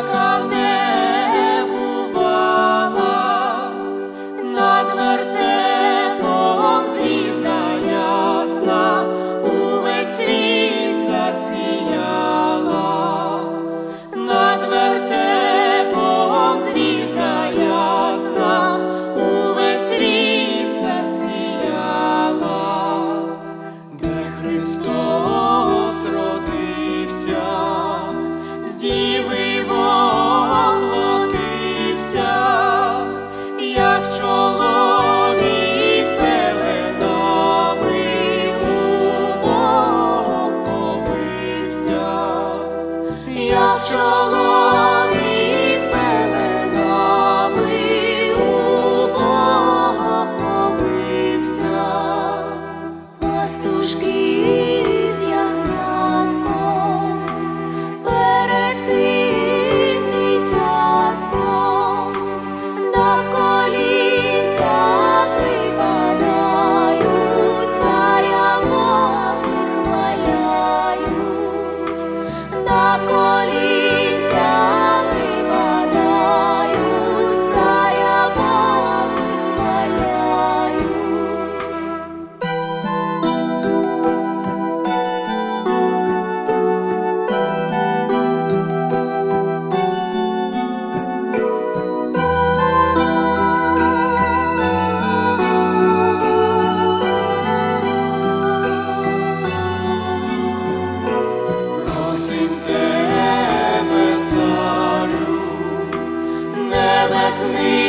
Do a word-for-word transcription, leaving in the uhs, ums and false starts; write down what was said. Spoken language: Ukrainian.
яка не бувала, над вертепом звізда ясна увесь світ засіяла, над вертепом звізда ясна увесь світ засіяла, де Христос родився, з діви воплотився, як чоловік пеленами убогом повився, як чоловік пеленами убогом повився, пастушки з ягнятком перед тим дитятком навколінця припадають, царя Бога хваляють, навколінця припадають, царя Бога хваляють. Просим тебе, царю, небесний